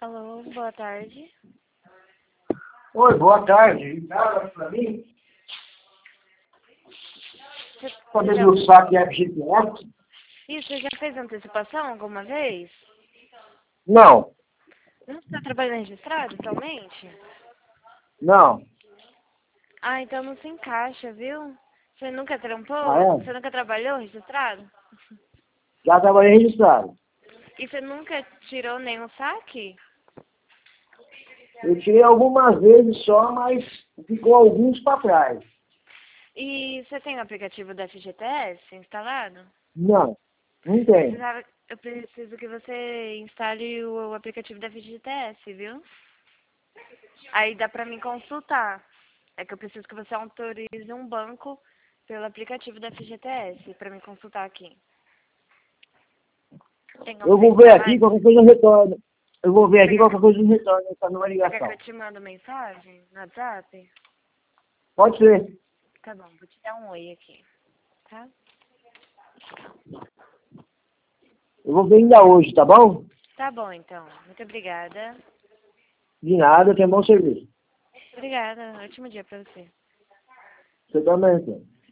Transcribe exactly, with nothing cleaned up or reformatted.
Alô, boa tarde. Oi, boa tarde. Nada pra mim? Você, Poder você me já, usar que é G P S? isso, você já fez antecipação alguma vez? Não, Não está trabalhando registrado atualmente? não. Ah, então não se encaixa, viu? Você nunca Ah, trampou? é? Você nunca trabalhou registrado? Já trabalhei registrado. E você nunca tirou nenhum saque? Eu tirei algumas vezes só, mas ficou alguns para trás. E você tem o aplicativo da F G T S instalado? Não, não Eu tem. precisava, eu preciso que você instale o, o aplicativo da F G T S, viu? Aí dá pra mim consultar. É que eu preciso que você autorize um banco pelo aplicativo da F G T S pra me consultar aqui. Tem como Eu você vou ver instalar aqui, isso? qualquer coisa eu retorno. Eu vou ver Você aqui, quer, qualquer que- coisa eu retorno essa nova você quer que ligação. eu te mando mensagem no WhatsApp? Pode ser. Tá bom, vou te dar um oi aqui, tá? Eu vou ver ainda hoje, tá bom? Tá bom, então. Muito obrigada. De nada, tem bom serviço. Obrigada. Ótimo dia pra você. Você também, senhor.